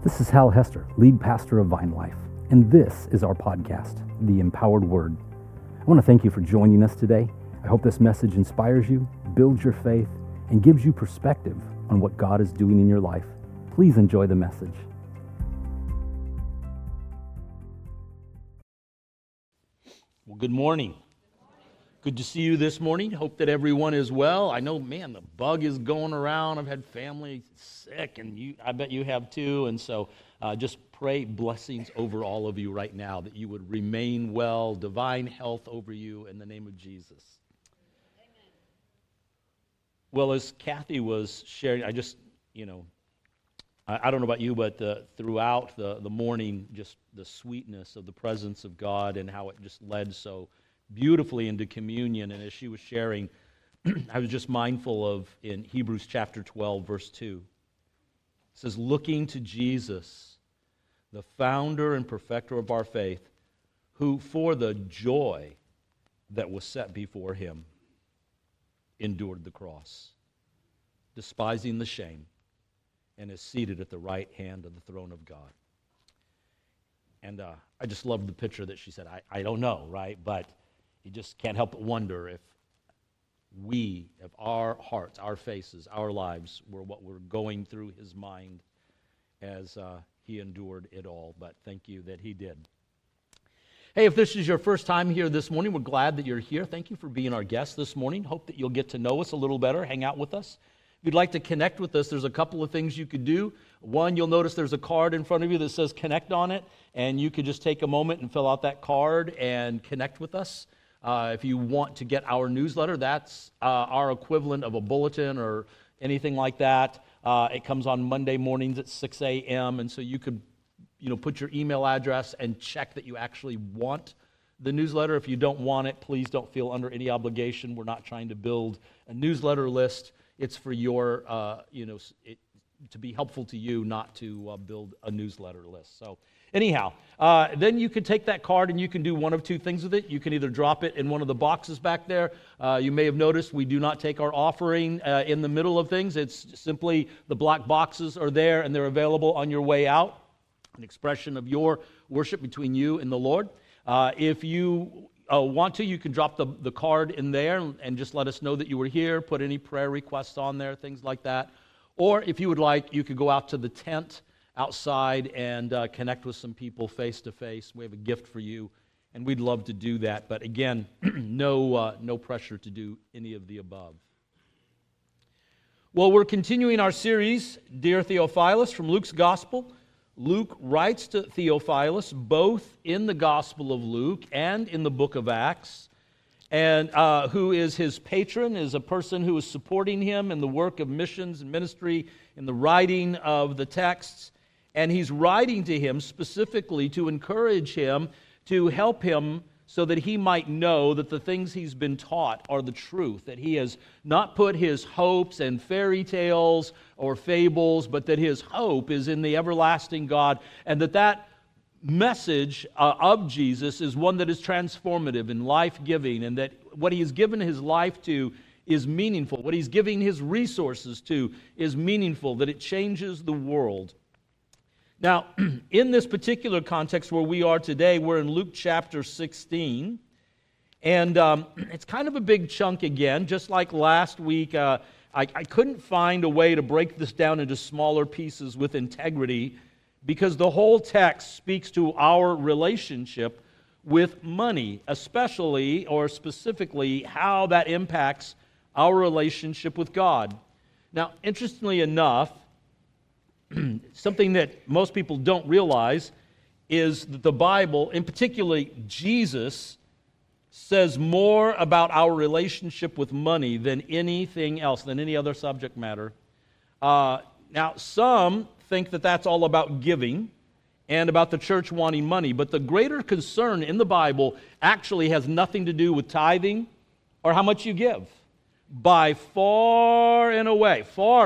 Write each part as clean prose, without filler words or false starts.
This is Hal Hester, lead pastor of Vine Life, and this is our podcast, The Empowered Word. I want to thank you for joining us today. I hope this message inspires you, builds your faith, and gives you perspective on what God is doing in your life. Please enjoy the message. Well, good morning. Good to see you this morning. Hope that everyone is well. I know, man, the bug is going around. I've had family sick, and I bet you have too. And so just pray blessings over all of you right now, that you would remain well, divine health over you in the name of Jesus. Amen. Well, as Kathy was sharing, I just, I don't know about you, but throughout the morning, just the sweetness of the presence of God and how it just led so beautifully into communion. And as she was sharing, I was just mindful of in Hebrews chapter 12, verse 2. It says, looking to Jesus, the founder and perfecter of our faith, who for the joy that was set before him endured the cross, despising the shame, and is seated at the right hand of the throne of God. And I just loved the picture that she said. I don't know, right? But you just can't help but wonder if our hearts, our faces, our lives were what were going through his mind as he endured it all. But thank you that he did. Hey, if this is your first time here this morning, we're glad that you're here. Thank you for being our guest this morning. Hope that you'll get to know us a little better, hang out with us. If you'd like to connect with us, there's a couple of things you could do. One, you'll notice there's a card in front of you that says Connect on it, and you could just take a moment and fill out that card and connect with us. If you want to get our newsletter, that's our equivalent of a bulletin or anything like that. It comes on Monday mornings at 6 a.m., and so you could put your email address and check that you actually want the newsletter. If you don't want it, please don't feel under any obligation. We're not trying to build a newsletter list. It's for your, to be helpful to you, not to build a newsletter list. So anyhow, then you can take that card and you can do one of two things with it. You can either drop it in one of the boxes back there. You may have noticed we do not take our offering in the middle of things. It's simply the black boxes are there and they're available on your way out. An expression of your worship between you and the Lord. If you want to, you can drop the card in there and just let us know that you were here, put any prayer requests on there, things like that. Or if you would like, you could go out to the tent outside and connect with some people face to face. We have a gift for you, and we'd love to do that. But again, no pressure to do any of the above. Well, we're continuing our series, Dear Theophilus, from Luke's Gospel. Luke writes to Theophilus both in the Gospel of Luke and in the book of Acts, and who is his patron, is a person who is supporting him in the work of missions and ministry, in the writing of the texts. And he's writing to him specifically to encourage him, to help him so that he might know that the things he's been taught are the truth, that he has not put his hopes in fairy tales or fables, but that his hope is in the everlasting God, and that message of Jesus is one that is transformative and life-giving, and that what he has given his life to is meaningful. What he's giving his resources to is meaningful, that it changes the world. Now, in this particular context where we are today, we're in Luke chapter 16, and it's kind of a big chunk again. Just like last week, I couldn't find a way to break this down into smaller pieces with integrity, because the whole text speaks to our relationship with money, especially or specifically how that impacts our relationship with God. Now, interestingly enough, something that most people don't realize is that the Bible, and particularly Jesus, says more about our relationship with money than anything else, than any other subject matter. Now, some think that that's all about giving and about the church wanting money, but the greater concern in the Bible actually has nothing to do with tithing or how much you give. By far and away,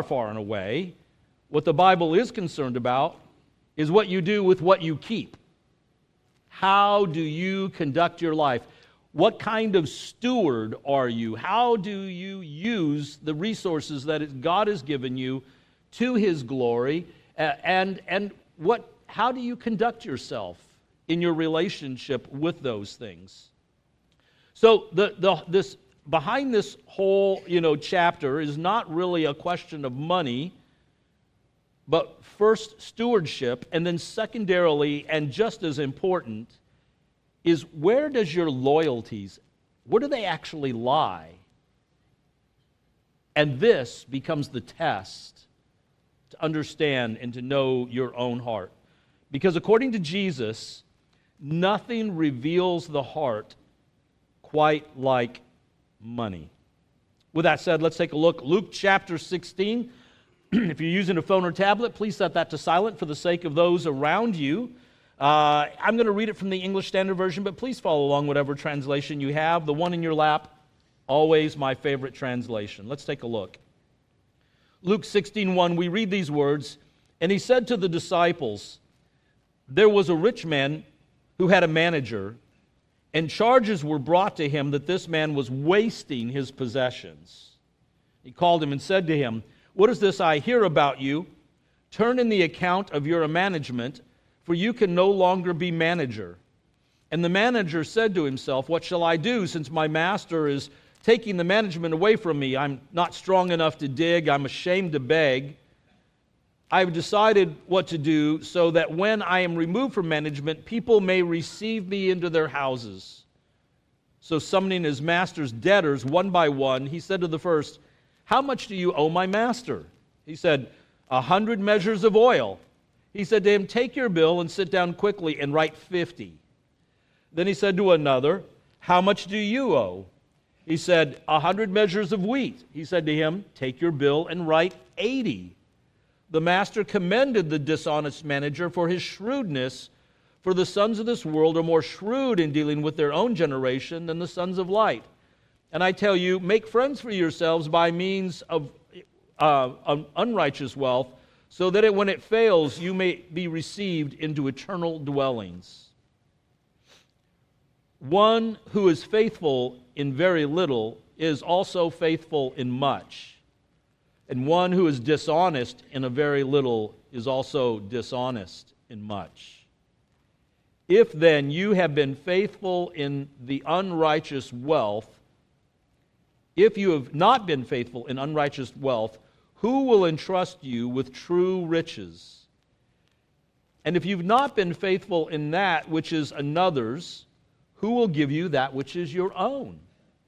what the Bible is concerned about is what you do with what you keep. How do you conduct your life? What kind of steward are you? How do you use the resources that God has given you to His glory? And how do you conduct yourself in your relationship with those things? So this behind this whole chapter is not really a question of money, but first stewardship, and then secondarily, and just as important, is where does your loyalties, where do they actually lie? And this becomes the test to understand and to know your own heart. Because according to Jesus, nothing reveals the heart quite like money. With that said, let's take a look. Luke chapter 16. If you're using a phone or tablet, please set that to silent for the sake of those around you. I'm going to read it from the English Standard Version, but please follow along whatever translation you have. The one in your lap, always my favorite translation. Let's take a look. Luke 16:1, we read these words, "And he said to the disciples, there was a rich man who had a manager, and charges were brought to him that this man was wasting his possessions. He called him and said to him, 'What is this I hear about you? Turn in the account of your management, for you can no longer be manager.' And the manager said to himself, 'What shall I do, since my master is taking the management away from me? I'm not strong enough to dig. I'm ashamed to beg. I've decided what to do so that when I am removed from management, people may receive me into their houses.' So summoning his master's debtors one by one, he said to the first, 'How much do you owe my master?' He said, 100 measures of oil.' He said to him, 'Take your bill and sit down quickly and write 50. Then he said to another, 'How much do you owe?' He said, 100 measures of wheat.' He said to him, 'Take your bill and write 80. The master commended the dishonest manager for his shrewdness, for the sons of this world are more shrewd in dealing with their own generation than the sons of light. And I tell you, make friends for yourselves by means of unrighteous wealth, so that when it fails, you may be received into eternal dwellings. One who is faithful in very little is also faithful in much. And one who is dishonest in a very little is also dishonest in much. If then you have been faithful in the unrighteous wealth, if you have not been faithful in unrighteous wealth, who will entrust you with true riches? And if you've not been faithful in that which is another's, who will give you that which is your own?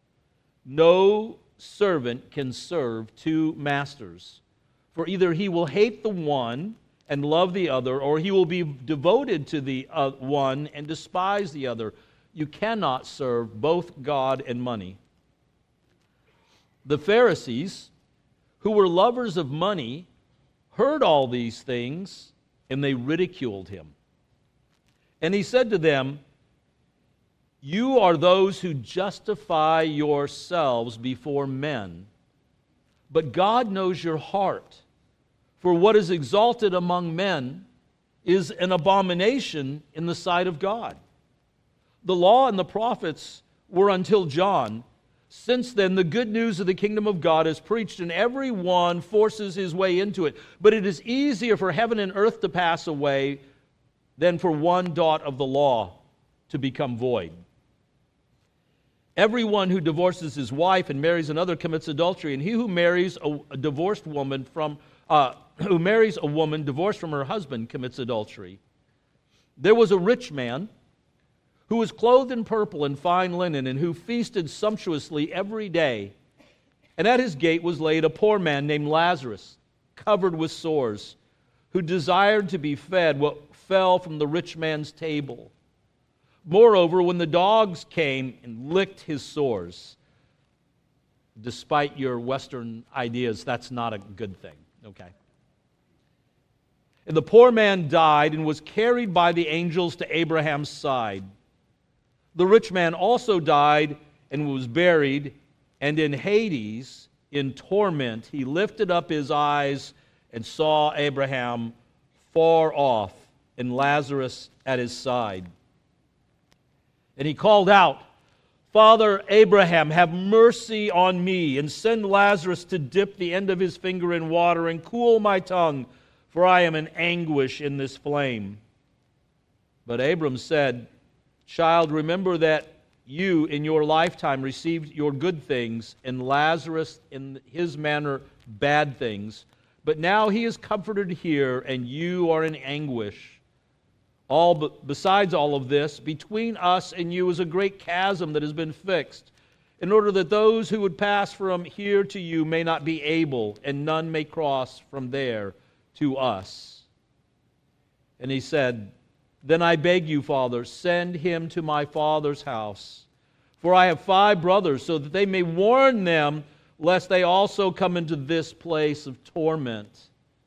No servant can serve two masters, for either he will hate the one and love the other, or he will be devoted to the one and despise the other. You cannot serve both God and money." The Pharisees, who were lovers of money, heard all these things, and they ridiculed him. And he said to them, "You are those who justify yourselves before men, but God knows your heart. For what is exalted among men is an abomination in the sight of God. The law and the prophets were until John. Since then, the good news of the kingdom of God is preached, and everyone forces his way into it. But it is easier for heaven and earth to pass away than for one dot of the law to become void. Everyone who divorces his wife and marries another commits adultery, and he who marries a divorced woman who marries a woman divorced from her husband commits adultery. There was a rich man who was clothed in purple and fine linen, and who feasted sumptuously every day. And at his gate was laid a poor man named Lazarus, covered with sores, who desired to be fed what fell from the rich man's table. Moreover, when the dogs came and licked his sores, despite your Western ideas, that's not a good thing, okay? And the poor man died and was carried by the angels to Abraham's side. The rich man also died and was buried, and in Hades, in torment, he lifted up his eyes and saw Abraham far off and Lazarus at his side. And he called out, "Father Abraham, have mercy on me, and send Lazarus to dip the end of his finger in water and cool my tongue, for I am in anguish in this flame." But Abram said, "Child, remember that you in your lifetime received your good things, and Lazarus in his manner bad things. But now he is comforted here, and you are in anguish. Besides all of this, between us and you is a great chasm that has been fixed, in order that those who would pass from here to you may not be able, and none may cross from there to us." And he said, "Then I beg you, Father, send him to my father's house. For I have 5 brothers, so that they may warn them, lest they also come into this place of torment."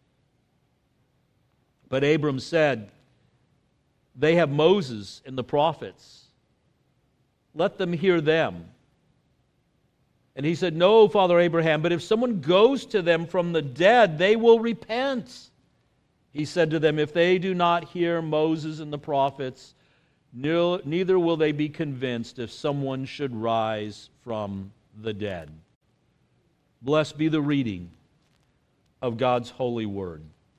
But Abram said, "They have Moses and the prophets. Let them hear them." And he said, "No, Father Abraham, but if someone goes to them from the dead, they will repent." He said to them, "If they do not hear Moses and the prophets, neither will they be convinced if someone should rise from the dead." Blessed be the reading of God's holy word.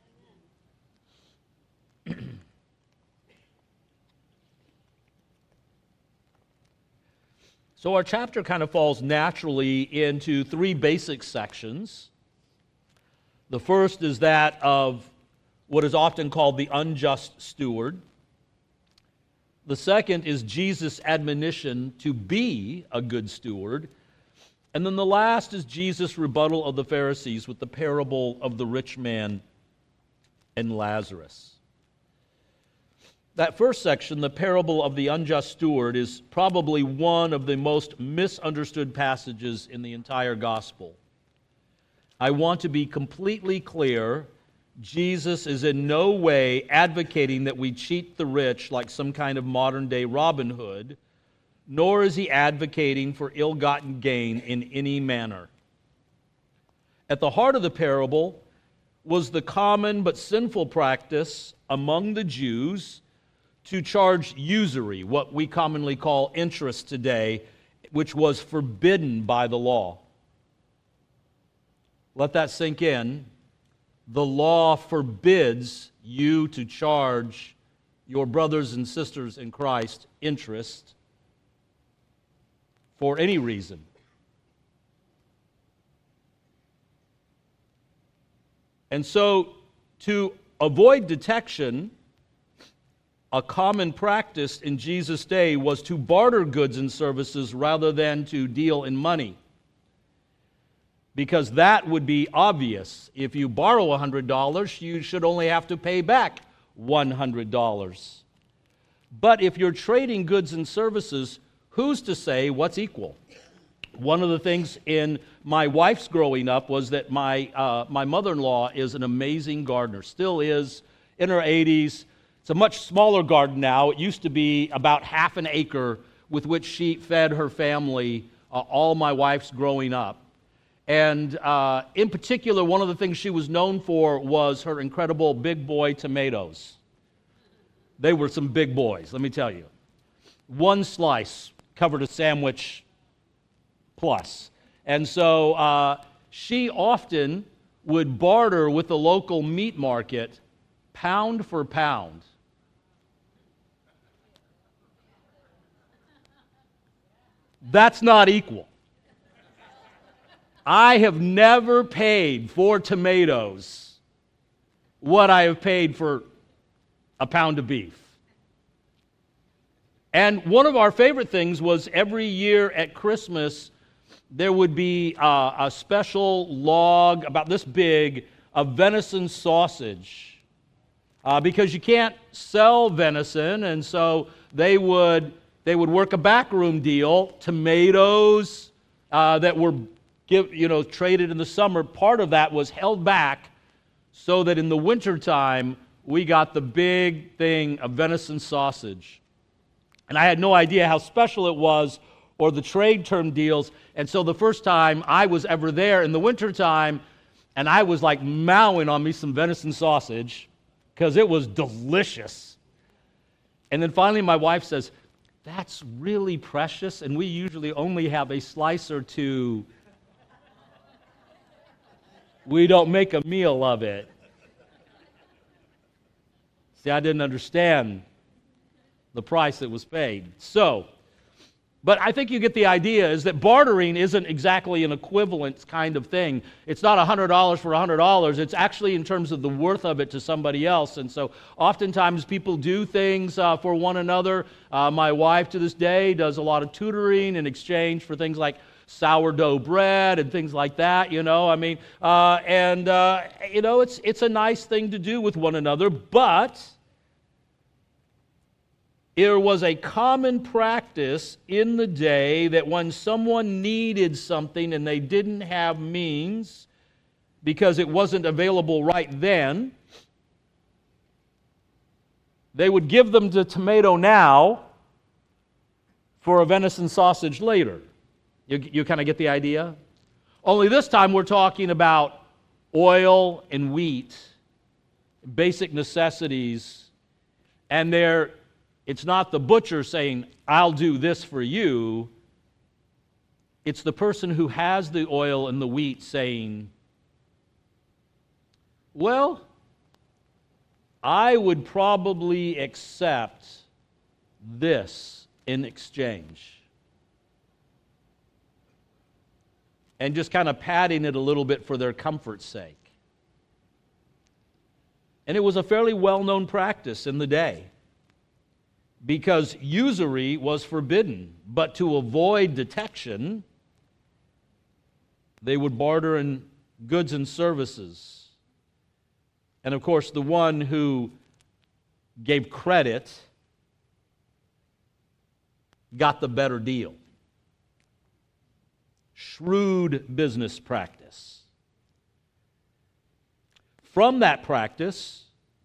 So our chapter kind of falls naturally into 3 basic sections. The first is that of what is often called the unjust steward. The second is Jesus' admonition to be a good steward. And then the last is Jesus' rebuttal of the Pharisees with the parable of the rich man and Lazarus. That first section, the parable of the unjust steward, is probably one of the most misunderstood passages in the entire gospel. I want to be completely clear. Jesus is in no way advocating that we cheat the rich like some kind of modern-day Robin Hood, nor is he advocating for ill-gotten gain in any manner. At the heart of the parable was the common but sinful practice among the Jews to charge usury, what we commonly call interest today, which was forbidden by the law. Let that sink in. The law forbids you to charge your brothers and sisters in Christ interest for any reason. And so, to avoid detection, a common practice in Jesus' day was to barter goods and services rather than to deal in money. Because that would be obvious. If you borrow $100, you should only have to pay back $100. But if you're trading goods and services, who's to say what's equal? One of the things in my wife's growing up was that my mother-in-law is an amazing gardener, still is, in her 80s. It's a much smaller garden now. It used to be about half an acre with which she fed her family all my wife's growing up. And in particular, one of the things she was known for was her incredible big boy tomatoes. They were some big boys, let me tell you. One slice covered a sandwich plus. And so she often would barter with the local meat market pound for pound. That's not equal. I have never paid for tomatoes what I have paid for a pound of beef. And one of our favorite things was every year at Christmas, there would be a special log about this big of venison sausage. Because you can't sell venison, and so they would work a backroom deal, tomatoes that were traded in the summer. Part of that was held back so that in the wintertime we got the big thing of venison sausage. And I had no idea how special it was or the trade term deals. And so the first time I was ever there in the wintertime, and I was like mowing on me some venison sausage because it was delicious. And then finally my wife says, "That's really precious, and we usually only have a slice or two. We don't make a meal of it." See, I didn't understand the price that was paid. But I think you get the idea, is that bartering isn't exactly an equivalent kind of thing. It's not $100 for $100. It's actually in terms of the worth of it to somebody else. And so oftentimes people do things for one another. My wife to this day does a lot of tutoring in exchange for things like sourdough bread and things like that, it's a nice thing to do with one another, but there was a common practice in the day that when someone needed something and they didn't have means because it wasn't available right then, they would give them the tomato now for a venison sausage later. You kind of get the idea? Only this time we're talking about oil and wheat, basic necessities, and it's not the butcher saying, I'll do this for you. It's the person who has the oil and the wheat saying, well, I would probably accept this in exchange. And just kind of padding it a little bit for their comfort's sake. And it was a fairly well-known practice in the day, because usury was forbidden, but to avoid detection, they would barter in goods and services. And of course, the one who gave credit got the better deal. Shrewd business practice. From that practice,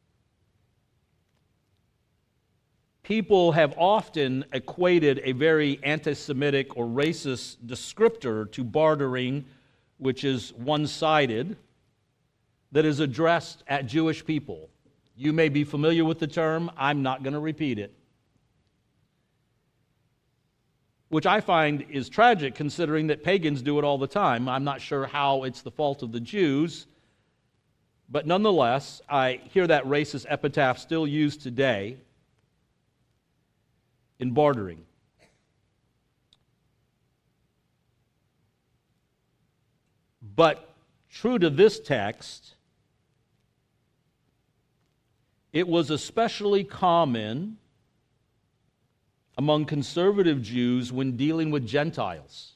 people have often equated a very anti-Semitic or racist descriptor to bartering, which is one-sided, that is addressed at Jewish people. You may be familiar with the term. I'm not going to repeat it. Which I find is tragic, considering that pagans do it all the time. I'm not sure how it's the fault of the Jews, but nonetheless, I hear that racist epitaph still used today in bartering. But true to this text, it was especially common among conservative Jews when dealing with Gentiles,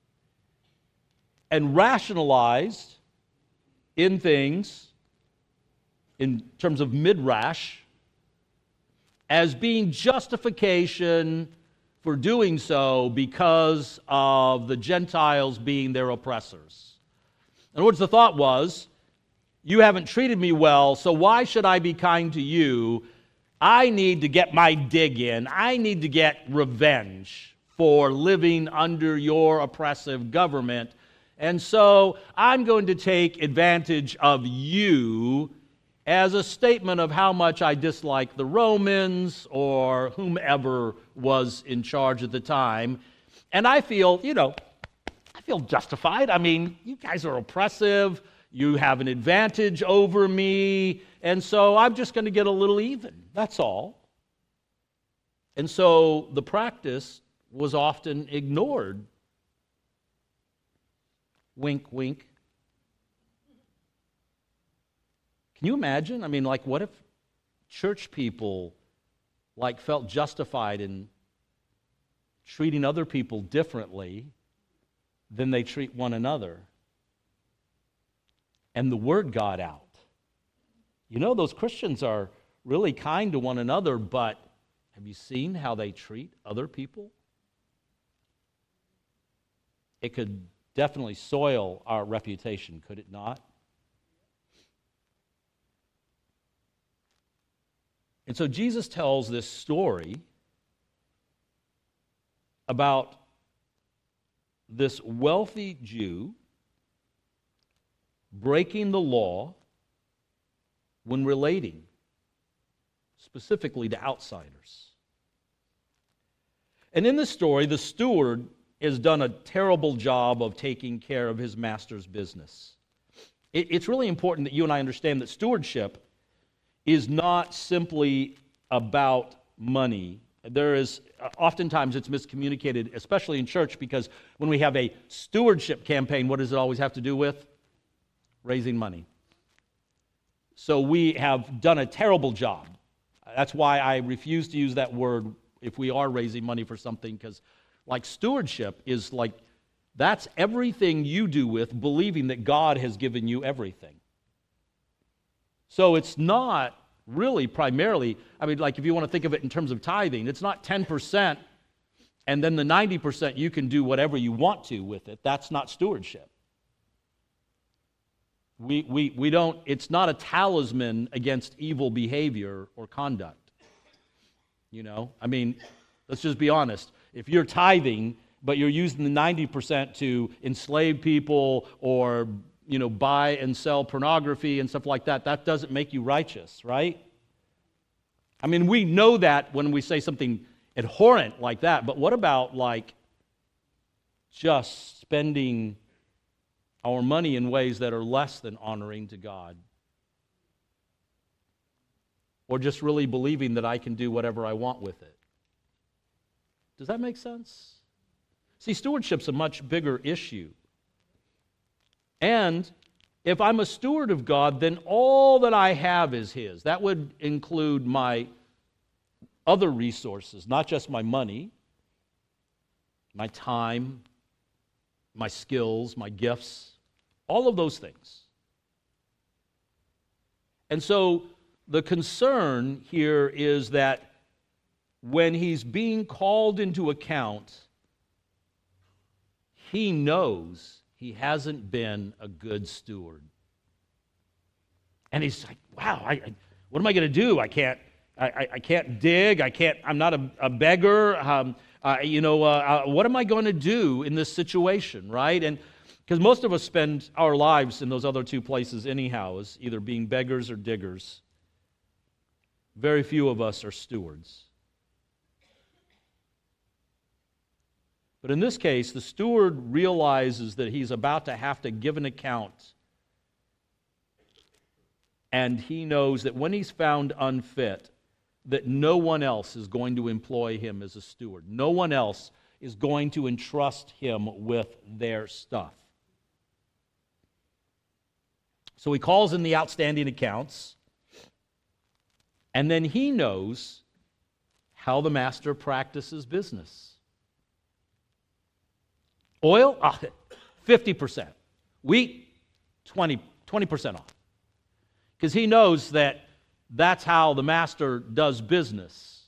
and rationalized in things, in terms of midrash, as being justification for doing so because of the Gentiles being their oppressors. In other words, the thought was, you haven't treated me well, so why should I be kind to you? I need to get my dig in. I need to get revenge for living under your oppressive government. And so I'm going to take advantage of you as a statement of how much I dislike the Romans or whomever was in charge at the time. And I feel justified. I mean, you guys are oppressive. You have an advantage over me. And so I'm just going to get a little even. That's all. And so the practice was often ignored. Wink, wink. Can you imagine? I mean, what if church people, felt justified in treating other people differently than they treat one another? And the word got out. Those Christians are really kind to one another, but have you seen how they treat other people? It could definitely soil our reputation, could it not? And so Jesus tells this story about this wealthy Jew breaking the law when relating specifically to outsiders. And in this story, the steward has done a terrible job of taking care of his master's business. It's really important that you and I understand that stewardship is not simply about money. There is, oftentimes it's miscommunicated, especially in church, because when we have a stewardship campaign, what does it always have to do with? Raising money. So we have done a terrible job. That's why I refuse to use that word if we are raising money for something, because like stewardship is like, that's everything you do with believing that God has given you everything. So it's not really primarily, I mean, like if you want to think of it in terms of tithing, it's not 10% and then the 90% you can do whatever you want to with it. That's not stewardship. We don't, it's not a talisman against evil behavior or conduct. You know, I mean, let's just be honest. If you're tithing, but you're using the 90% to enslave people or, you know, buy and sell pornography and stuff like that, that doesn't make you righteous, right? I mean, we know that when we say something abhorrent like that, but what about like just spending our money in ways that are less than honoring to God? Or just really believing that I can do whatever I want with it? Does that make sense? See, stewardship's a much bigger issue. And if I'm a steward of God, then all that I have is His. That would include my other resources, not just my money, my time, my skills, my gifts, all of those things. And so the concern here is that when he's being called into account, he knows he hasn't been a good steward. And he's like, wow, what am I going to do? I can't dig. I'm not a beggar. What am I going to do in this situation, right? And because most of us spend our lives in those other two places anyhow, as either being beggars or diggers. Very few of us are stewards. But in this case, the steward realizes that he's about to have to give an account. And he knows that when he's found unfit, that no one else is going to employ him as a steward. No one else is going to entrust him with their stuff. So he calls in the outstanding accounts, and then he knows how the master practices business. Oil, 50%. Wheat, 20% off. Because he knows that that's how the master does business.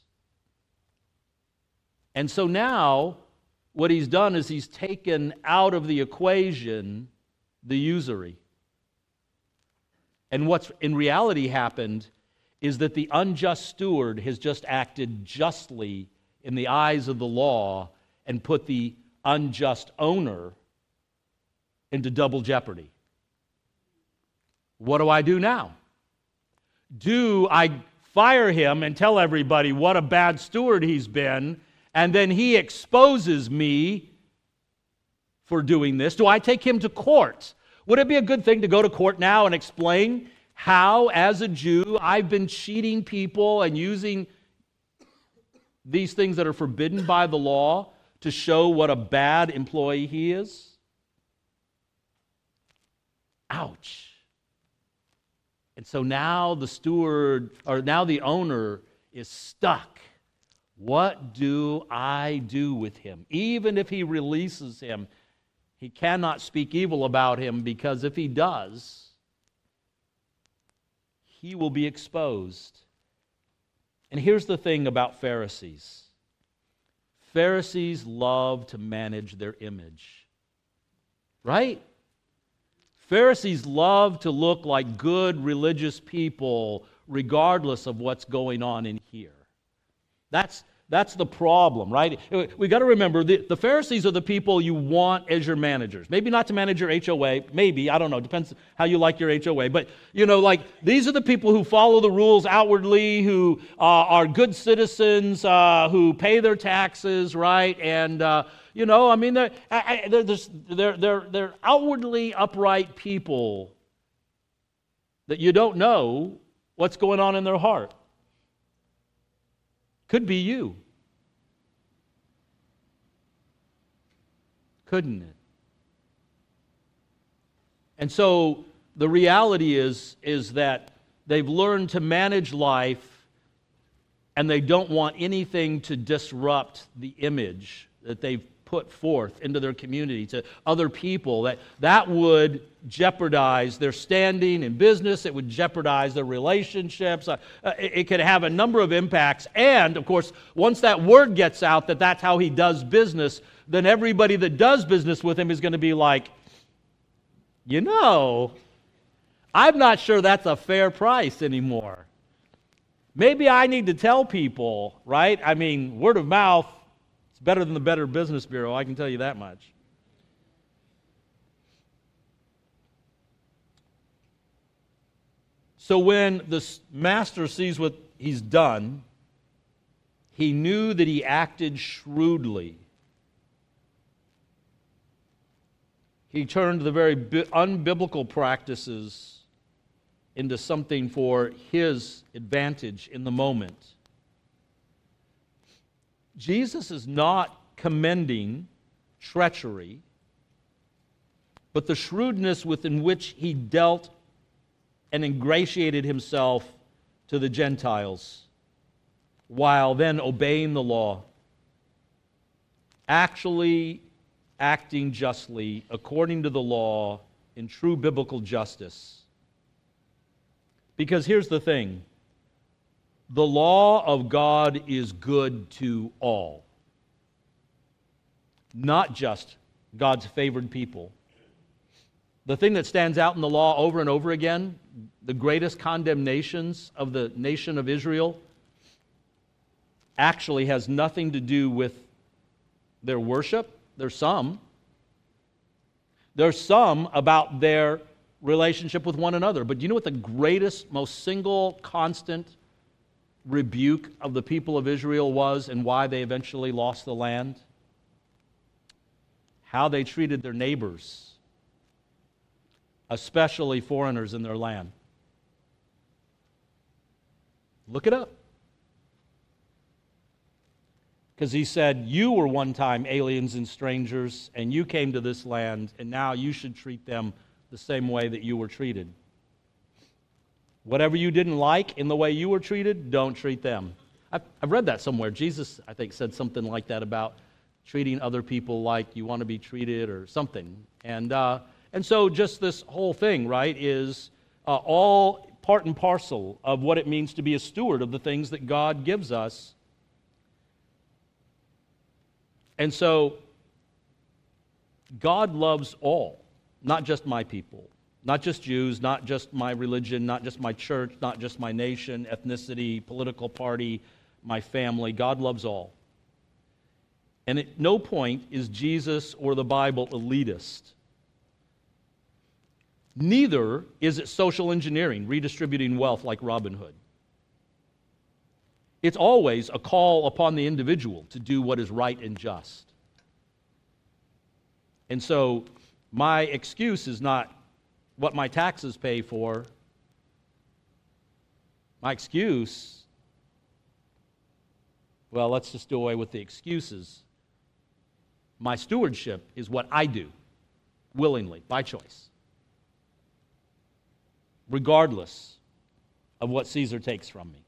And so now, what he's done is he's taken out of the equation the usury. And what's in reality happened is that the unjust steward has just acted justly in the eyes of the law and put the unjust owner into double jeopardy. What do I do now? Do I fire him and tell everybody what a bad steward he's been, and then he exposes me for doing this? Do I take him to court? Would it be a good thing to go to court now and explain how, as a Jew, I've been cheating people and using these things that are forbidden by the law to show what a bad employee he is? Ouch. And so now the steward, or now the owner, is stuck. What do I do with him? Even if he releases him, he cannot speak evil about him, because if he does, he will be exposed. And here's the thing about Pharisees. Pharisees love to manage their image, right? Pharisees love to look like good religious people regardless of what's going on in here. That's the problem, right? We got to remember, the Pharisees are the people you want as your managers. Maybe not to manage your HOA, maybe, I don't know, depends how you like your HOA. But, these are the people who follow the rules outwardly, who are good citizens, who pay their taxes, right? And, they're outwardly upright people that you don't know what's going on in their heart. Could be you. Couldn't it? And so the reality is that they've learned to manage life, and they don't want anything to disrupt the image that they've put forth into their community to other people. That would jeopardize their standing in business. It would jeopardize their relationships. It could have a number of impacts. And, of course, once that word gets out that that's how he does business, then everybody that does business with him is going to be like, I'm not sure that's a fair price anymore. Maybe I need to tell people, right? I mean, word of mouth is better than the Better Business Bureau, I can tell you that much. So when the master sees what he's done, he knew that he acted shrewdly. He turned the very unbiblical practices into something for his advantage in the moment. Jesus is not commending treachery, but the shrewdness within which he dealt and ingratiated himself to the Gentiles, while then obeying the law, actually acting justly according to the law in true biblical justice. Because here's the thing, the law of God is good to all, not just God's favored people. The thing that stands out in the law over and over again, the greatest condemnations of the nation of Israel, actually has nothing to do with their worship. There's some about their relationship with one another. But do you know what the greatest, most single, constant rebuke of the people of Israel was, and why they eventually lost the land? How they treated their neighbors, especially foreigners in their land. Look it up. Because he said, you were one time aliens and strangers, and you came to this land, and now you should treat them the same way that you were treated. Whatever you didn't like in the way you were treated, don't treat them. I've read that somewhere. Jesus, I think, said something like that about treating other people like you want to be treated or something. And so just this whole thing, right, is all part and parcel of what it means to be a steward of the things that God gives us. And so, God loves all, not just my people, not just Jews, not just my religion, not just my church, not just my nation, ethnicity, political party, my family. God loves all. And at no point is Jesus or the Bible elitist. Neither is it social engineering, redistributing wealth like Robin Hood. It's always a call upon the individual to do what is right and just. And so my excuse is not what my taxes pay for. My excuse, well, let's just do away with the excuses. My stewardship is what I do, willingly, by choice, regardless of what Caesar takes from me.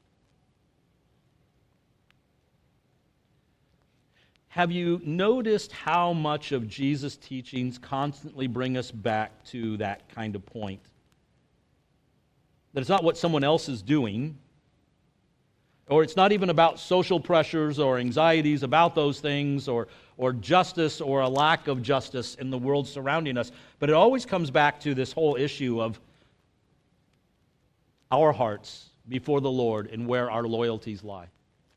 Have you noticed how much of Jesus' teachings constantly bring us back to that kind of point? That it's not what someone else is doing, or it's not even about social pressures or anxieties about those things, or justice or a lack of justice in the world surrounding us, but it always comes back to this whole issue of our hearts before the Lord and where our loyalties lie.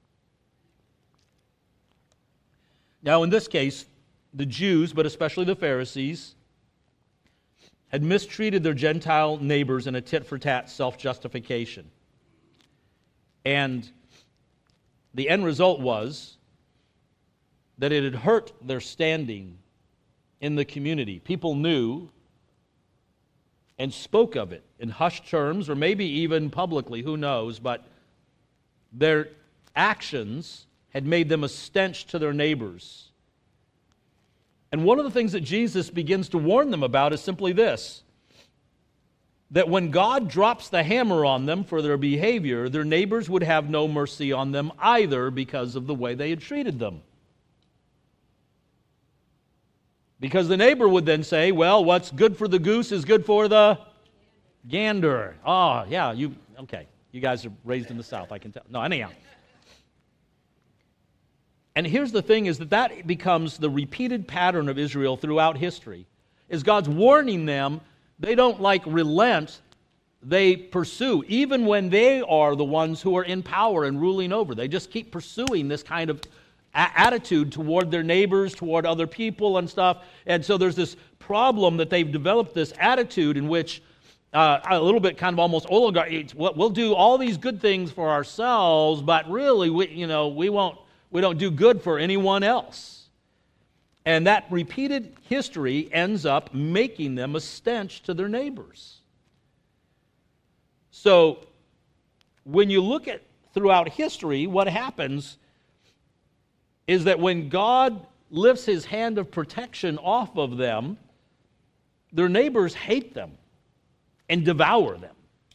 Now, in this case, the Jews, but especially the Pharisees, had mistreated their Gentile neighbors in a tit-for-tat self-justification. And the end result was that it had hurt their standing in the community. People knew, and spoke of it in hushed terms, or maybe even publicly, who knows, but their actions had made them a stench to their neighbors. And one of the things that Jesus begins to warn them about is simply this, that when God drops the hammer on them for their behavior, their neighbors would have no mercy on them either because of the way they had treated them. Because the neighbor would then say, well, what's good for the goose is good for the gander. Oh, yeah, okay. You guys are raised in the South, I can tell. No, anyhow. And here's the thing, is that becomes the repeated pattern of Israel throughout history, is God's warning them. They don't relent, they pursue, even when they are the ones who are in power and ruling over. They just keep pursuing this kind of attitude toward their neighbors, toward other people and stuff. And so there's this problem that they've developed this attitude in which a little bit kind of almost oligarchy. We'll do all these good things for ourselves, but really we don't do good for anyone else. And that repeated history ends up making them a stench to their neighbors. So when you look at throughout history, what happens is that when God lifts his hand of protection off of them, their neighbors hate them and devour them.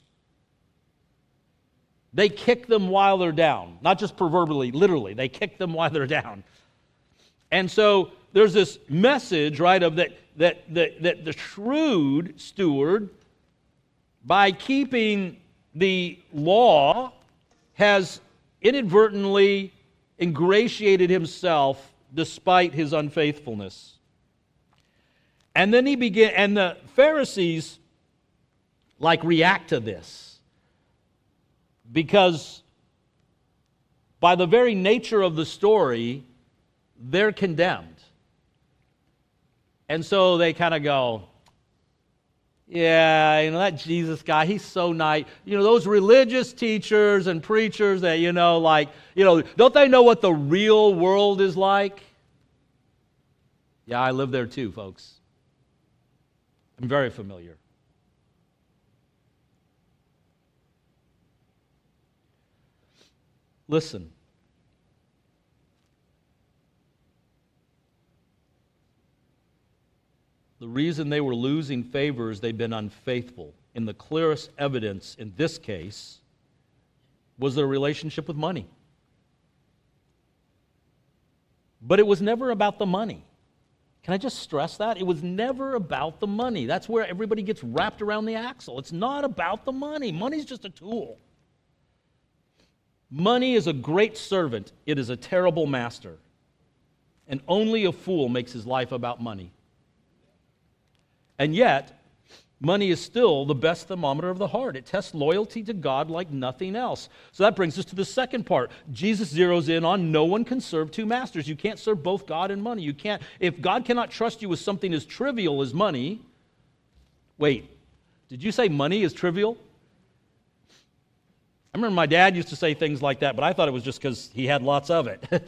They kick them while they're down, not just proverbially, literally. They kick them while they're down. And so there's this message, right, of that the shrewd steward, by keeping the law, has inadvertently ingratiated himself despite his unfaithfulness. And then and the Pharisees react to this, because by the very nature of the story, they're condemned. And so they kind of go, yeah, that Jesus guy, he's so nice. Those religious teachers and preachers that, don't they know what the real world is like? Yeah, I live there too, folks. I'm very familiar. Listen. The reason they were losing favor is they'd been unfaithful. And the clearest evidence in this case was their relationship with money. But it was never about the money. Can I just stress that? It was never about the money. That's where everybody gets wrapped around the axle. It's not about the money. Money's just a tool. Money is a great servant. It is a terrible master. And only a fool makes his life about money. And yet, money is still the best thermometer of the heart. It tests loyalty to God like nothing else. So that brings us to the second part. Jesus zeroes in on no one can serve two masters. You can't serve both God and money. You can't. If God cannot trust you with something as trivial as money, wait, did you say money is trivial? I remember my dad used to say things like that, but I thought it was just because he had lots of it.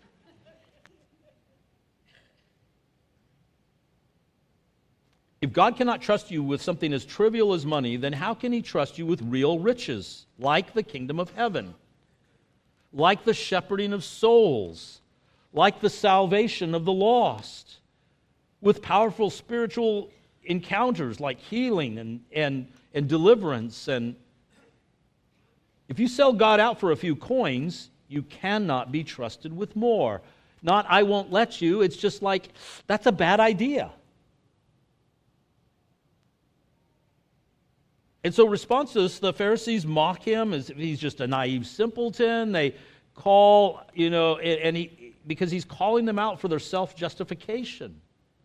If God cannot trust you with something as trivial as money, then how can he trust you with real riches, like the kingdom of heaven, like the shepherding of souls, like the salvation of the lost, with powerful spiritual encounters like healing and deliverance? And if you sell God out for a few coins, you cannot be trusted with more. Not, I won't let you. It's just that's a bad idea. And so in response to this, the Pharisees mock him as if he's just a naive simpleton. They call, because he's calling them out for their self-justification.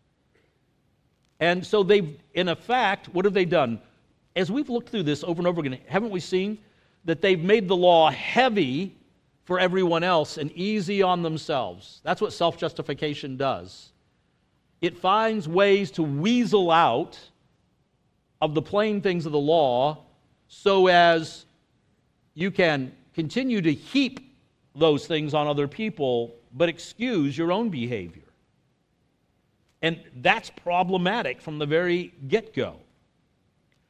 And so they've, in effect, what have they done? As we've looked through this over and over again, haven't we seen that they've made the law heavy for everyone else and easy on themselves? That's what self-justification does. It finds ways to weasel out of the plain things of the law so as you can continue to heap those things on other people but excuse your own behavior. And that's problematic from the very get-go.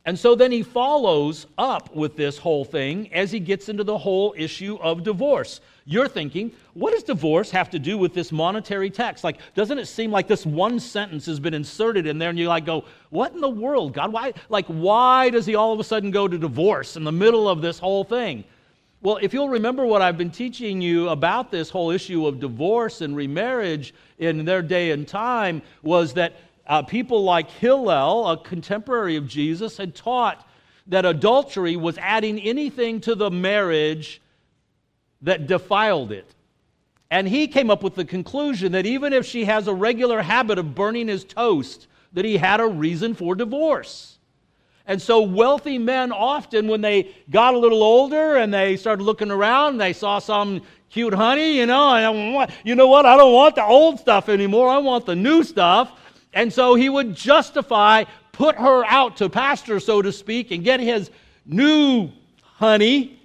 And so then he follows up with this whole thing as he gets into the whole issue of divorce. You're thinking, what does divorce have to do with this monetary text? Like, doesn't it seem like this one sentence has been inserted in there and you like go, what in the world, God? Why does he all of a sudden go to divorce in the middle of this whole thing? Well, if you'll remember what I've been teaching you about this whole issue of divorce and remarriage in their day and time was that people like Hillel, a contemporary of Jesus, had taught that adultery was adding anything to the marriage that defiled it. And he came up with the conclusion that even if she has a regular habit of burning his toast, that he had a reason for divorce. And so wealthy men often, when they got a little older and they started looking around, they saw some cute honey, and you know what, I don't want the old stuff anymore, I want the new stuff. And so he would justify, put her out to pasture, so to speak, and get his new honey.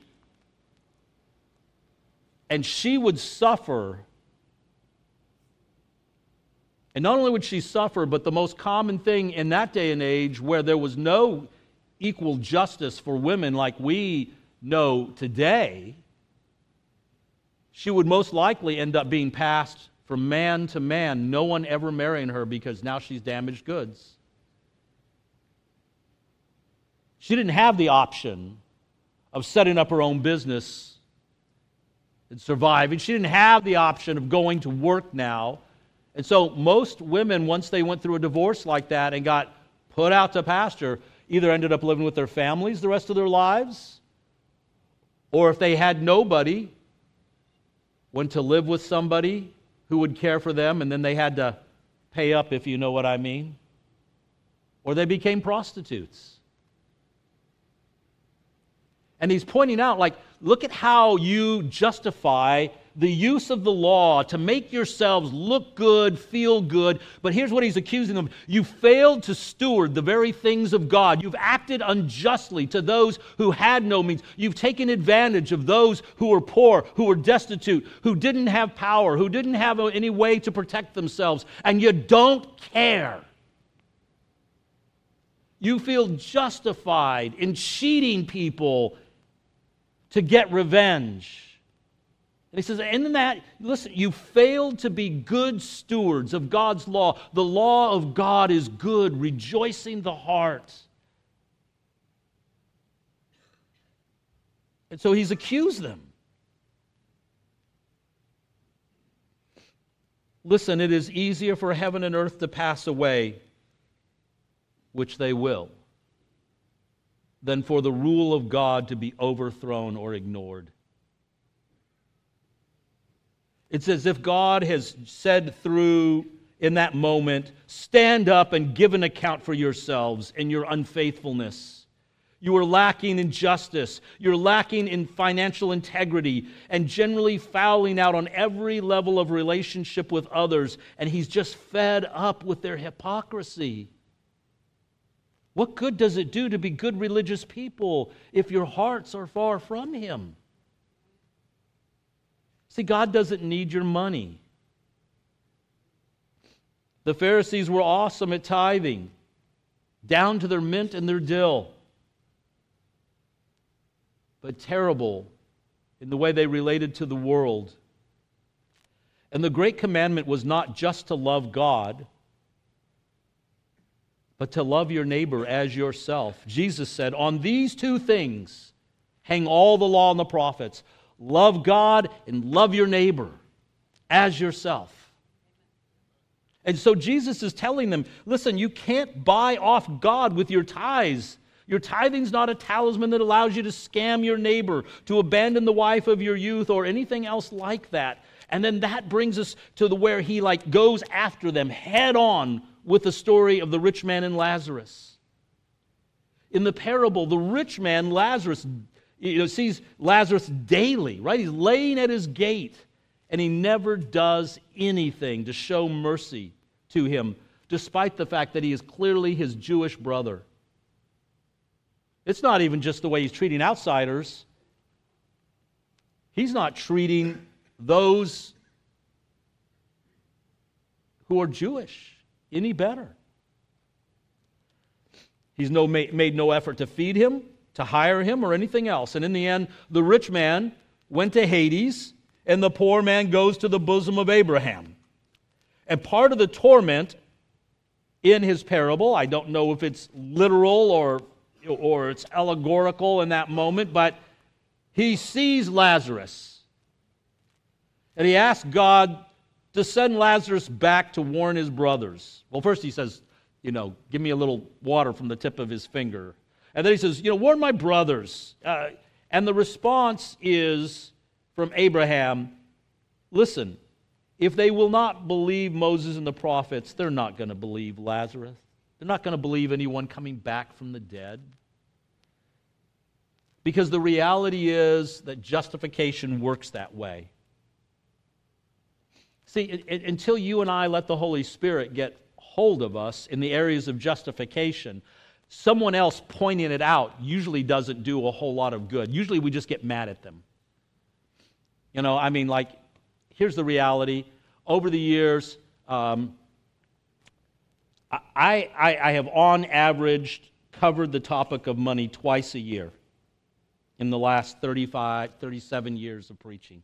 And she would suffer. And not only would she suffer, but the most common thing in that day and age where there was no equal justice for women like we know today, she would most likely end up being passed from man to man, no one ever marrying her because now she's damaged goods. She didn't have the option of setting up her own business and surviving. She didn't have the option of going to work now. And so most women, once they went through a divorce like that and got put out to pasture, either ended up living with their families the rest of their lives, or if they had nobody, went to live with somebody who would care for them, and then they had to pay up, if you know what I mean. Or they became prostitutes. And he's pointing out, look at how you justify the use of the law to make yourselves look good, feel good. But here's what he's accusing them. You failed to steward the very things of God. You've acted unjustly to those who had no means. You've taken advantage of those who were poor, who were destitute, who didn't have power, who didn't have any way to protect themselves. And you don't care. You feel justified in cheating people to get revenge. And he says, in that, listen, you failed to be good stewards of God's law. The law of God is good, rejoicing the heart. And so he's accused them. Listen, it is easier for heaven and earth to pass away, which they will, than for the rule of God to be overthrown or ignored. It's as if God has said through, in that moment, stand up and give an account for yourselves and your unfaithfulness. You are lacking in justice. You're lacking in financial integrity and generally fouling out on every level of relationship with others. And he's just fed up with their hypocrisy. What good does it do to be good religious people if your hearts are far from him? See, God doesn't need your money. The Pharisees were awesome at tithing, down to their mint and their dill, but terrible in the way they related to the world. And the great commandment was not just to love God, but to love your neighbor as yourself. Jesus said, on these two things hang all the law and the prophets. Love God and love your neighbor as yourself. And so Jesus is telling them, listen, you can't buy off God with your tithes. Your tithing's not a talisman that allows you to scam your neighbor, to abandon the wife of your youth, or anything else like that. And then that brings us to where he goes after them head on with the story of the rich man and Lazarus. In the parable, the rich man, Lazarus, sees Lazarus daily, right? He's laying at his gate, and he never does anything to show mercy to him, despite the fact that he is clearly his Jewish brother. It's not even just the way he's treating outsiders. He's not treating those who are Jewish any better. He's made no effort to feed him, to hire him, or anything else. And in the end, the rich man went to Hades, and the poor man goes to the bosom of Abraham. And part of the torment in his parable, I don't know if it's literal or it's allegorical in that moment, but he sees Lazarus. And he asks God to send Lazarus back to warn his brothers. Well, first he says, give me a little water from the tip of his finger. And then he says, warn my brothers. And the response is from Abraham, listen, if they will not believe Moses and the prophets, they're not going to believe Lazarus. They're not going to believe anyone coming back from the dead. Because the reality is that justification works that way. See, until you and I let the Holy Spirit get hold of us in the areas of justification, someone else pointing it out usually doesn't do a whole lot of good. Usually we just get mad at them. Here's the reality. Over the years, I have on average covered the topic of money twice a year in the last 37 years of preaching.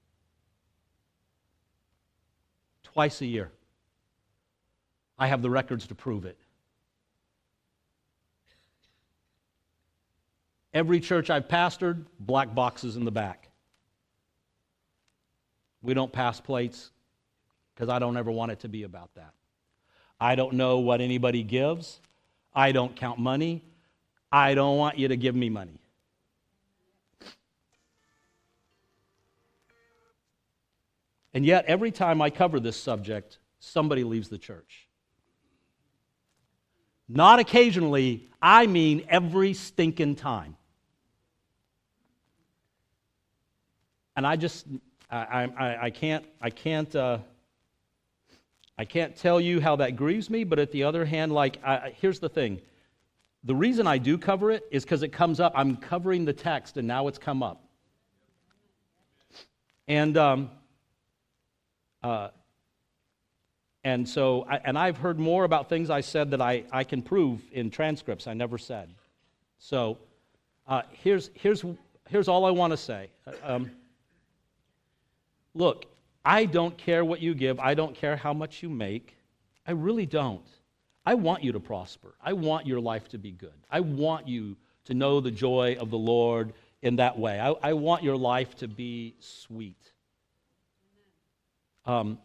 Twice a year. I have the records to prove it. Every church I've pastored, black boxes in the back. We don't pass plates because I don't ever want it to be about that. I don't know what anybody gives. I don't count money. I don't want you to give me money. And yet, every time I cover this subject, somebody leaves the church. Not occasionally, I mean every stinking time. And I can't tell you how that grieves me, but at the other hand, here's the thing. The reason I do cover it is because it comes up. I'm covering the text, and now it's come up. And I've heard more about things I said that I can prove in transcripts I never said. So here's all I want to say. Look, I don't care what you give. I don't care how much you make. I really don't. I want you to prosper. I want your life to be good. I want you to know the joy of the Lord in that way. I want your life to be sweet. Part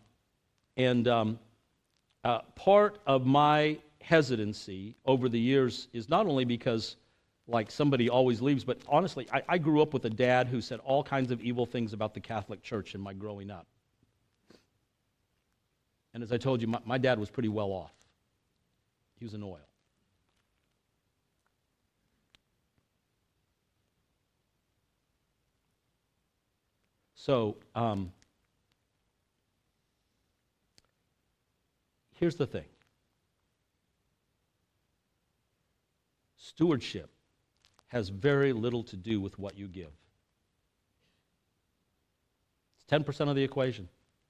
of my hesitancy over the years is not only because somebody always leaves, but honestly, I grew up with a dad who said all kinds of evil things about the Catholic Church in my growing up. And as I told you, my dad was pretty well off. He was in oil. So, here's the thing. Stewardship has very little to do with what you give. It's 10% of the equation.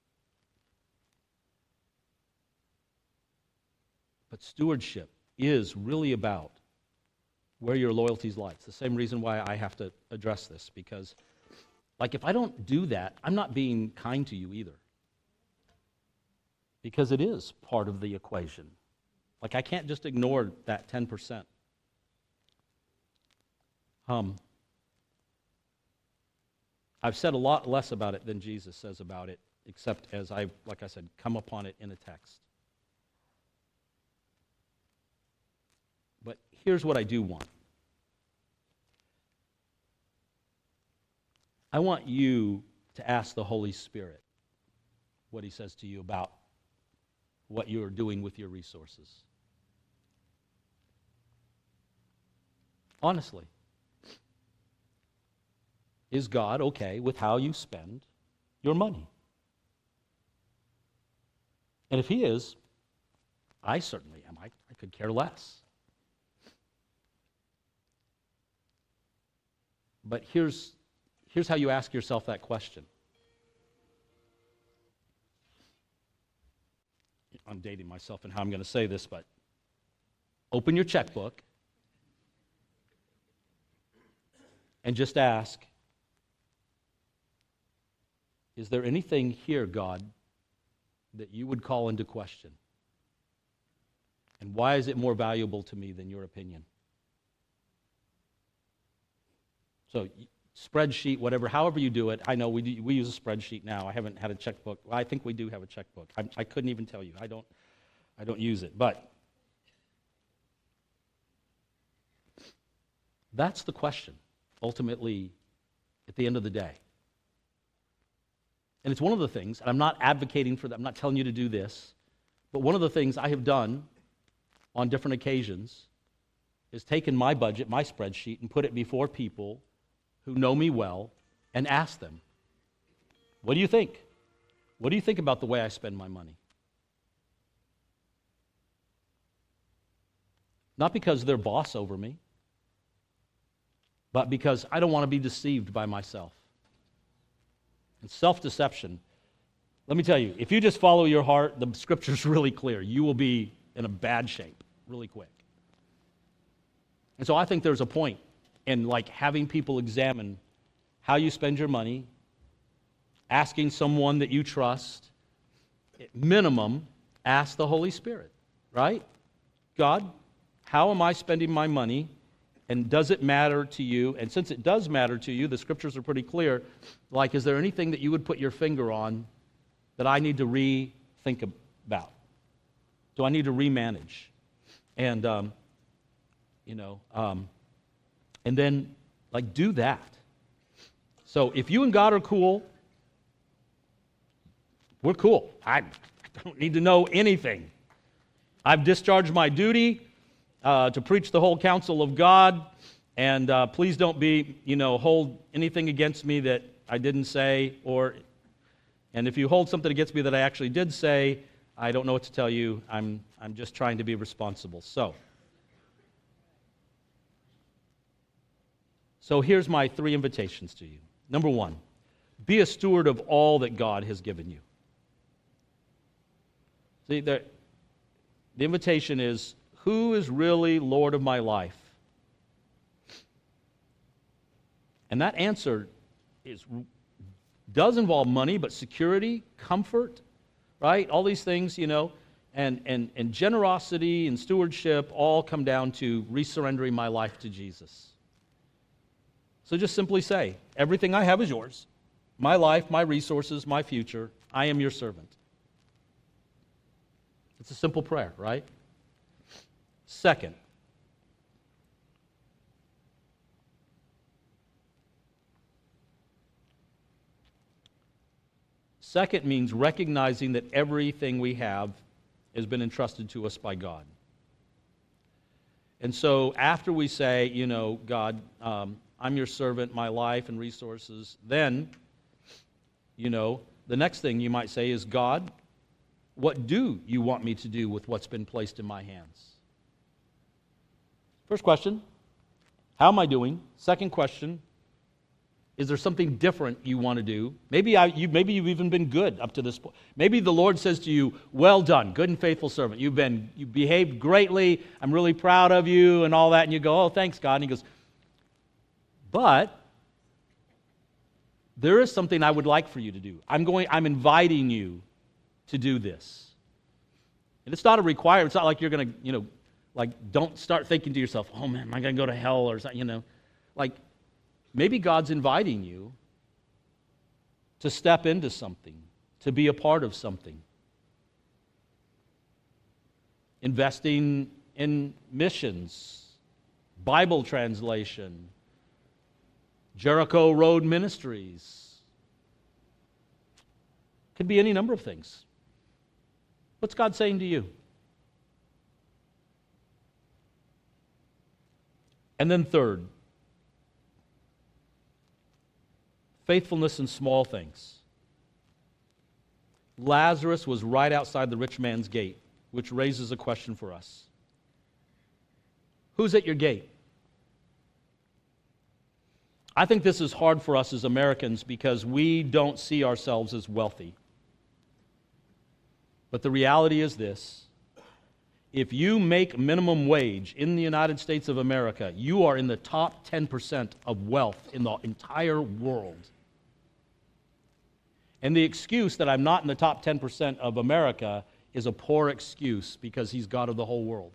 But stewardship is really about where your loyalties lie. It's the same reason why I have to address this, because if I don't do that, I'm not being kind to you either. Because it is part of the equation. I can't just ignore that 10%. I've said a lot less about it than Jesus says about it, except as I've, like I said, come upon it in a text. But here's what I do want. I want you to ask the Holy Spirit what He says to you about what you are doing with your resources. Honestly. Is God okay with how you spend your money? And if He is, I certainly am. I could care less. But here's how you ask yourself that question. I'm dating myself in how I'm going to say this, but open your checkbook and just ask, is there anything here, God, that you would call into question? And why is it more valuable to me than your opinion? So, spreadsheet, whatever, however you do it. I know we use a spreadsheet now. I haven't had a checkbook. Well, I think we do have a checkbook. I couldn't even tell you. I don't use it. But that's the question, ultimately, at the end of the day. And it's one of the things, and I'm not advocating for that, I'm not telling you to do this, but one of the things I have done on different occasions is taken my budget, my spreadsheet, and put it before people who know me well and ask them, what do you think? What do you think about the way I spend my money? Not because they're boss over me, but because I don't want to be deceived by myself. And self-deception, let me tell you, if you just follow your heart, the Scripture's really clear. You will be in a bad shape really quick. And so I think there's a point in having people examine how you spend your money, asking someone that you trust, at minimum, ask the Holy Spirit, right? God, how am I spending my money? And does it matter to you? And since it does matter to you, the Scriptures are pretty clear, is there anything that you would put your finger on that I need to rethink about? Do I need to remanage? And, and then, do that. So if you and God are cool, we're cool. I don't need to know anything. I've discharged my duty to preach the whole counsel of God, and please don't hold anything against me that I didn't say, and if you hold something against me that I actually did say, I don't know what to tell you. I'm just trying to be responsible. So here's my 3 invitations to you. Number 1, be a steward of all that God has given you. See, the invitation is, who is really Lord of my life? And that answer does involve money, but security, comfort, right? All these things, and generosity and stewardship all come down to resurrendering my life to Jesus. So just simply say, everything I have is yours. My life, my resources, my future. I am your servant. It's a simple prayer, right? Second, means recognizing that everything we have has been entrusted to us by God. And so after we say, God, I'm your servant, my life and resources, then, the next thing you might say is, God, what do you want me to do with what's been placed in my hands? First question, how am I doing? Second question, is there something different you want to do? Maybe you've even been good up to this point. Maybe the Lord says to you, well done, good and faithful servant. You behaved greatly. I'm really proud of you and all that. And you go, oh, thanks, God. And he goes, but there is something I would like for you to do. I'm inviting you to do this. And it's not a requirement. It's not like you're going to, don't start thinking to yourself, oh man, am I going to go to hell or something, maybe God's inviting you to step into something, to be a part of something. Investing in missions, Bible translation, Jericho Road Ministries. Could be any number of things. What's God saying to you? And then third, faithfulness in small things. Lazarus was right outside the rich man's gate, which raises a question for us. Who's at your gate? I think this is hard for us as Americans because we don't see ourselves as wealthy. But the reality is this: if you make minimum wage in the United States of America, you are in the top 10% of wealth in the entire world. And the excuse that I'm not in the top 10% of America is a poor excuse because he's God of the whole world.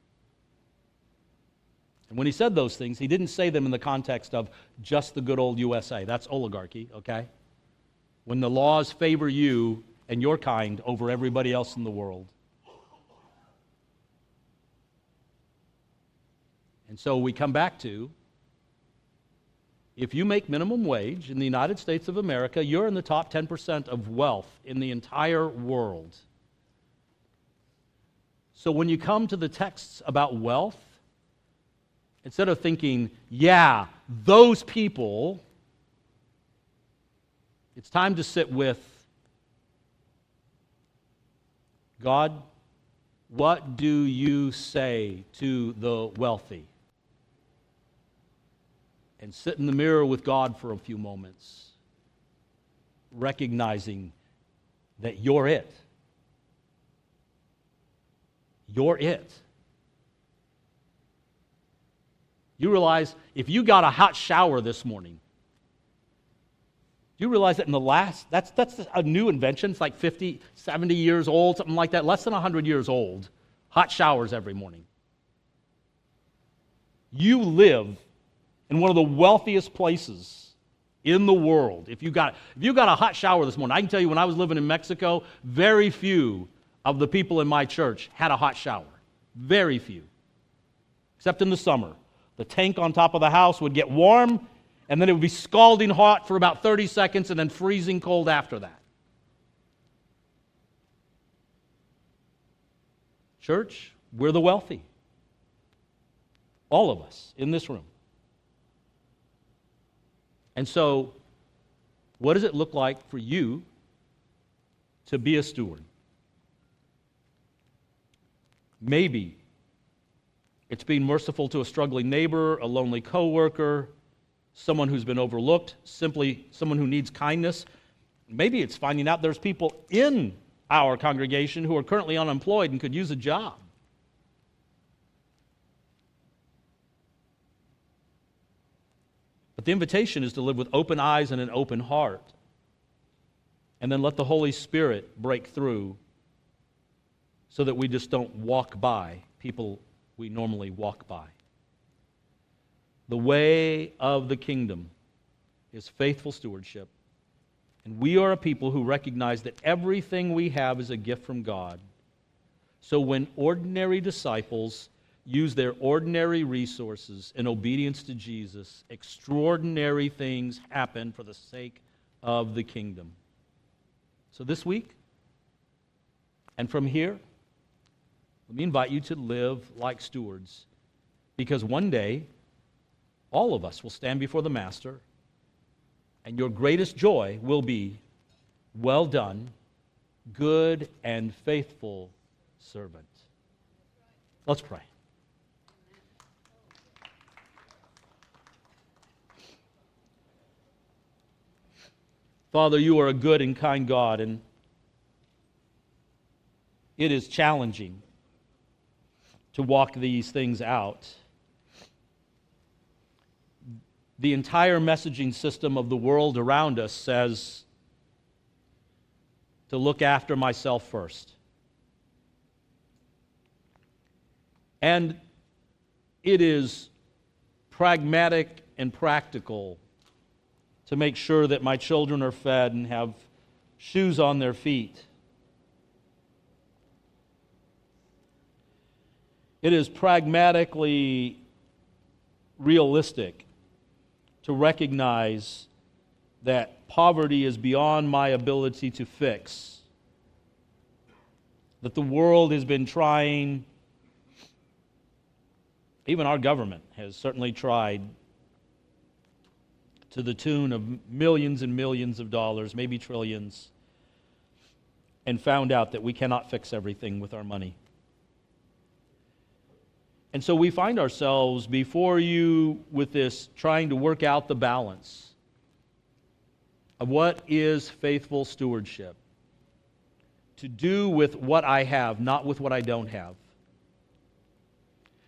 And when he said those things, he didn't say them in the context of just the good old USA. That's oligarchy, okay? When the laws favor you and your kind over everybody else in the world. And so we come back to, if you make minimum wage in the United States of America, you're in the top 10% of wealth in the entire world. So when you come to the texts about wealth, instead of thinking, yeah, those people, it's time to sit with God. What do you say to the wealthy? And sit in the mirror with God for a few moments, recognizing that you're it. You're it. You realize if you got a hot shower this morning, do you realize that in the last, that's a new invention. It's like 50, 70 years old, something like that, less than 100 years old. Hot showers every morning. You live in one of the wealthiest places in the world. If you got a hot shower this morning, I can tell you when I was living in Mexico, very few of the people in my church had a hot shower. Very few. Except in the summer. The tank on top of the house would get warm, and then it would be scalding hot for about 30 seconds and then freezing cold after that. Church, we're the wealthy. All of us in this room. And so, what does it look like for you to be a steward? Maybe it's being merciful to a struggling neighbor, a lonely coworker, someone who's been overlooked, simply someone who needs kindness. Maybe it's finding out there's people in our congregation who are currently unemployed and could use a job. But the invitation is to live with open eyes and an open heart. And then let the Holy Spirit break through so that we just don't walk by people we normally walk by. The way of the kingdom is faithful stewardship. And we are a people who recognize that everything we have is a gift from God. So when ordinary disciples use their ordinary resources in obedience to Jesus, extraordinary things happen for the sake of the kingdom. So this week, and from here, let me invite you to live like stewards, because one day, all of us will stand before the Master, and your greatest joy will be, well done, good and faithful servant. Let's pray. Father, you are a good and kind God, and it is challenging to walk these things out. The entire messaging system of the world around us says to look after myself first. And it is pragmatic and practical to make sure that my children are fed and have shoes on their feet. It is pragmatically realistic to recognize that poverty is beyond my ability to fix. That the world has been trying, even our government has certainly tried, to the tune of millions and millions of dollars, maybe trillions, and found out that we cannot fix everything with our money. And so we find ourselves before you with this, trying to work out the balance of what is faithful stewardship. To do with what I have, not with what I don't have.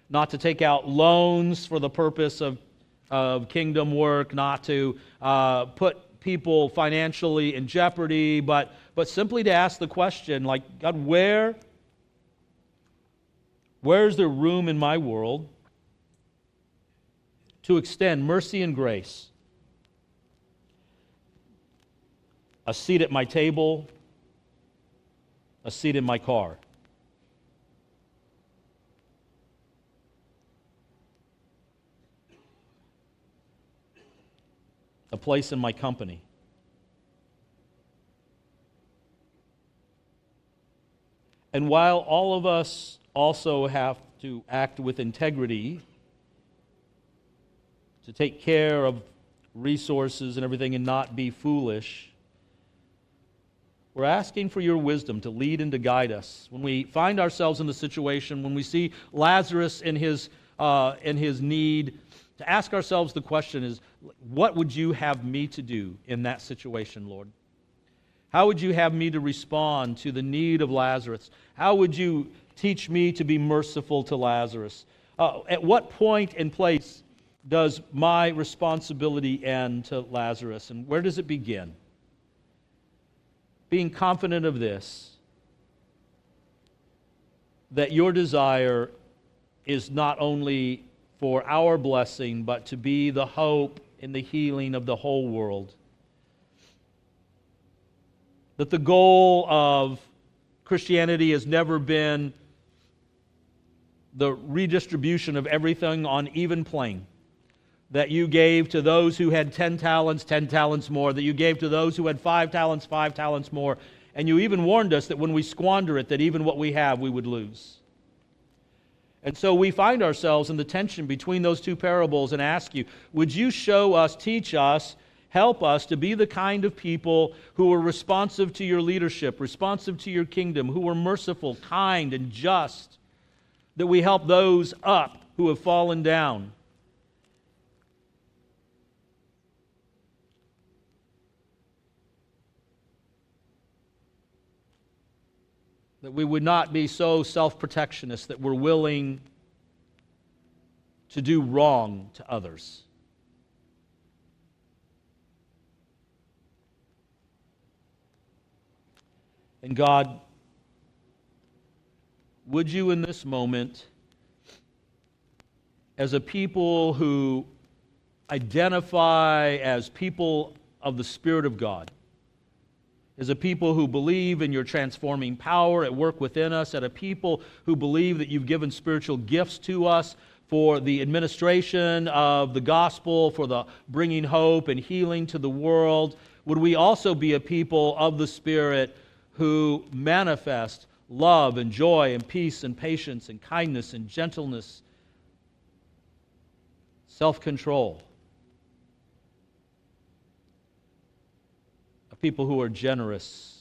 not to take out loans for the purpose of kingdom work, not to put people financially in jeopardy, but simply to ask the question, like, God, where's there room in my world to extend mercy and grace? A seat at my table, a seat in my car. A place in my company. And while all of us also have to act with integrity, to take care of resources and everything and not be foolish, we're asking for your wisdom to lead and to guide us. When we find ourselves in the situation, when we see Lazarus in his need, to ask ourselves the question is, what would you have me to do in that situation, Lord? How would you have me to respond to the need of Lazarus? How would you teach me to be merciful to Lazarus? At what point and place does my responsibility end to Lazarus, and where does it begin? Being confident of this, that your desire is not only for our blessing, but to be the hope and the healing of the whole world. That the goal of Christianity has never been the redistribution of everything on even plane. That you gave to those who had 10 talents more. That you gave to those who had 5 talents more. And you even warned us that when we squander it, that even what we have, we would lose. And so we find ourselves in the tension between those two parables and ask you, would you show us, teach us, help us to be the kind of people who are responsive to your leadership, responsive to your kingdom, who are merciful, kind, and just, that we help those up who have fallen down. That we would not be so self-protectionist that we're willing to do wrong to others. And God, would you in this moment, as a people who identify as people of the Spirit of God, as a people who believe in your transforming power at work within us, as a people who believe that you've given spiritual gifts to us for the administration of the gospel, for the bringing hope and healing to the world, would we also be a people of the Spirit who manifest love and joy and peace and patience and kindness and gentleness, self-control? People who are generous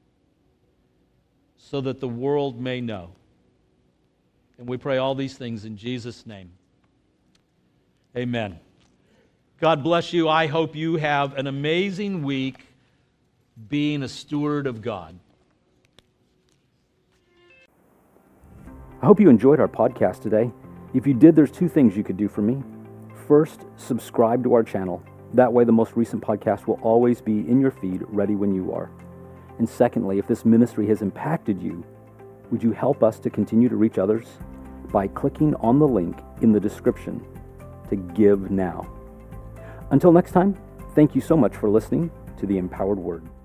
so that the world may know. And we pray all these things in Jesus' name. Amen. God bless you. I hope you have an amazing week being a steward of God. I hope you enjoyed our podcast today. If you did, there's 2 things you could do for me. First, subscribe to our channel. That way the most recent podcast will always be in your feed, ready when you are. And secondly, if this ministry has impacted you, would you help us to continue to reach others by clicking on the link in the description to give now. Until next time, thank you so much for listening to the Empowered Word.